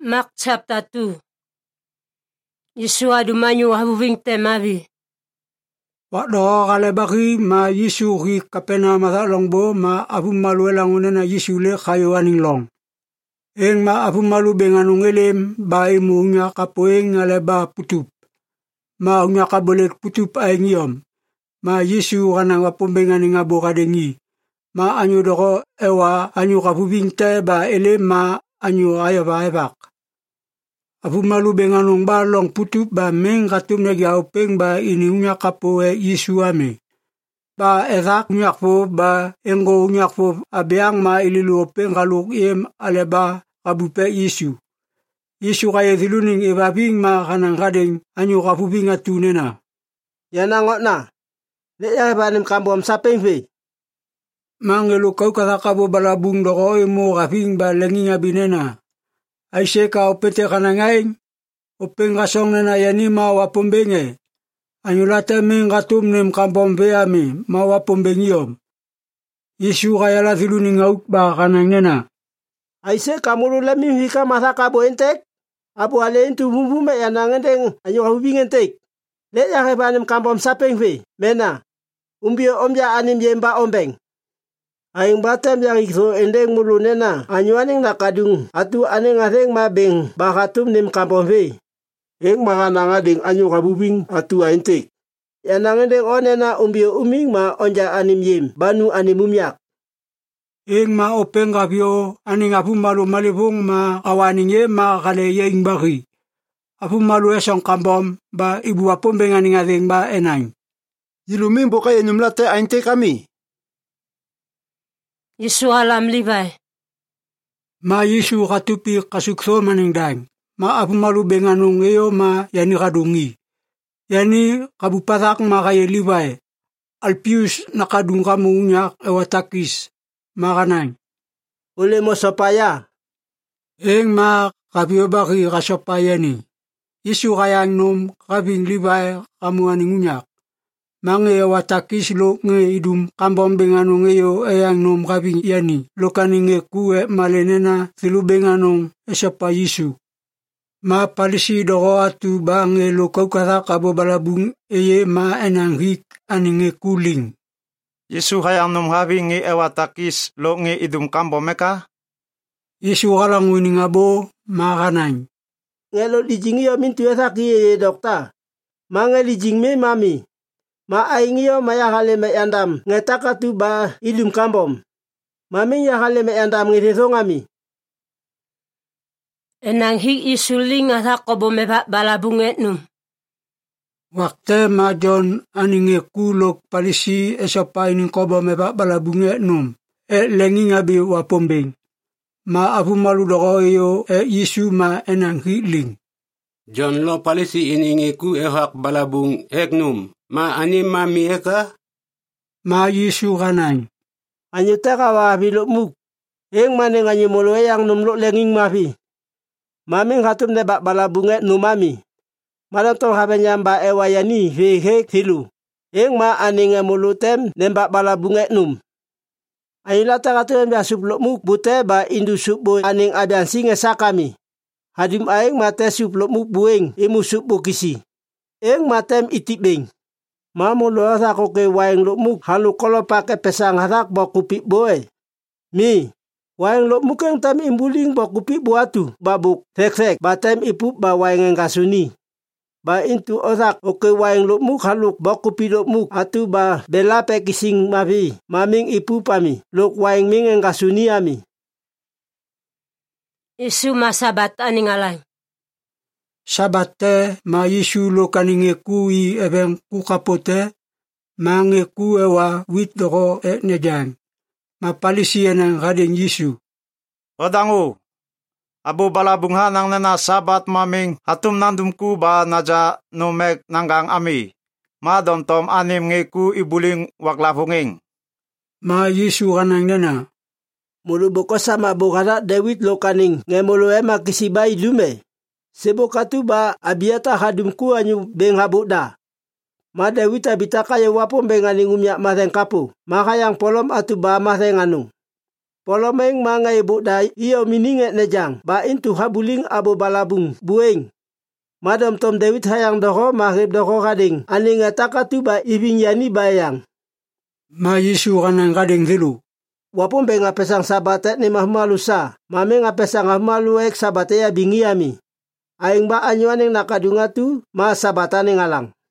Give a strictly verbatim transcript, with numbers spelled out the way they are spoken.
Mark chapter two. Yesu adumanyu habubing temavi. Wakdo kale baki ma Yesu ri kapena masa longbo ma abu malu elangun na Yesu le kayo aning long. Eng ma abu malu benganung elem ba imu nya kapoeng ngale ba putup. Ma nya kabolek putup aeng yom. Ma Yesu kanang wapombenganing abo kadengi. Ma anyu doko ewa anyu kabubing te ba elem ma anyu ayaba ebak. Abu malu benganong ba long putup ba meng katum nagi aupeng ba ini unyak kapo e Yesu ame. Ba ezak unyak po ba enggo unyak po abeang ma ililu openg kaluk iem aleba kabupe Yesu. Yesu kaya thiluning ibabing ma kanang kadeng anyu kabubing atunena. Yanangot na. Leya banim kambom sapeng fe. Mangelu kau kata kabo balabung doko emo kabing ba lenging abinena. Aise ka opete kanangaing, openg kasong nena yani ma wapombenge. Anyulate ming katum nem kampom veame ma wapombengiom. Yesu kaya la thiluning auk ba kanang nena. Aise kamulu lemi hika masa kabo entek. Abu ale intu bumbume yanangendeng anyo kabubing entek. Leya banim kambom sapeng fe. Mena. Umbio ombya anim yemba ombeng. Aing batem yang ikso endeng mulu nena anyuaning nakadung atu aneng aseng mabeng bakatum nim kampong fe. Eng makananga ding anyu kabubing atu aintek. Yanangendeng onena umbio uming ma onja anim yem banu anim umyak. Eng ma openg kapyo aning apu malu malibong ma awaning ye ma kale yeing baki. Apu malu esong kampom ba ibu wapombeng aning aseng ba enang. Yiluming bokay enyumlate aintek kami. Yesu alam libay. Ma Yesu katupi kasukso maning dang. Ma apu malu benganung eyo ma yani kadungi. Yani kabupatak ma kaya libay. Alpius nakadung kamu unyak ewatakis. Ma kanang. Ule mo sopaya. Eng ma kapyo baki kasopaya ni. Yesu kayang nom kabing libay kamu aning unyak. Mange watakis lo nge idum kambom benganong eyo eyang nom kabing yani. Lokani nge kue malenena thilu benganong esapa Yesu. Ma palisi doko atu ba nge lo kaukata kabo balabung eye ma enang hik ani nge kuling. Yesu hayang nom kabing nge ewatakis lo nge idum kambom meka? Yesu kalang wining abo ma kanang. Ngelo lijing iyo mintu esaki eye dokta. Mange lijing me mami. Ma aingio maya hale me andam ngetaka tu ba ilum kambom. Mami ya hale me andam ngetesongami. Enang hik isuling asak kobo me balabung etnum. Wakte ma John aninge kulok palisi esapa ining kobo me balabung etnum. E lenging abi wapombeng. Ma apu malu doko yo e Yesu ma enang hik ling. John lo palisi ininge ku ehak balabung etnum. Ma anim mami eka? Ma Yesu kanang. Anyu teka wa bilok muk. Eng maneng anyu molo yang numlok lenging mafi. Mami ngatum nebak balabunget nu mami. Malanto habenyam ba ewa yani he he thilu. Eng ma aninge mulu tem nembak balabunget num. Anyu lata katu embya suplok muk bute ba indu supbo aning abian singe sakami. Hadim aeng mate suplok muk bueng imu supbo kisi. Eng matem itibeng. Mamu lo asa ko ke waeng lo muk halu kolo pake pesang harak bo kupik boe. Mi, waeng lo muk yang tam imbuling bo kupik buatu babuk tek-tek batem ipup ba waeng yang kasuni. Ba intu osak o ke waeng lo muk haluk bo kupik lo muk atu ba bela pe kising mavi maming ipup ami lok waeng ming yang kasuni ami. Yesu masabat aning alay. Sabate ma Yesu lo kaninge kui ebeng kukapote ma nge ku ewa wit doko e nejang. Ma palisi enang kadeng Yesu. Odangu. Abu balabung hanang nena sabat maming atum nandum ku ba naja nomek nanggang ami. Ma domtom anim nge ku ibuling waklafunging. Ma Yesu kanang nena. Mulu boko sama bukara David lo kaning nge mulu ema kisibay lume. Sebo katu ba abiata hadumku anyu beng habukda. Ma David abita kaya wapom benganing umyak maseng kapu. Maka yang polom atu ba maseng anung. Polomeng mga ibu day iyo mininget nejang ba intu habuling abo balabung bueng. Madam tom David hayang doko mahib doko kading aning atakatu ba ibing yani bayang. Ma Yesu kanang kading thilu. Wapun be ngapesang sabate ni mahmalu sa, mami ngapesang mahmalu ek sabate ya bingiami. Aing ba anyuaning nakadunga tu ma sabata ni ngalang.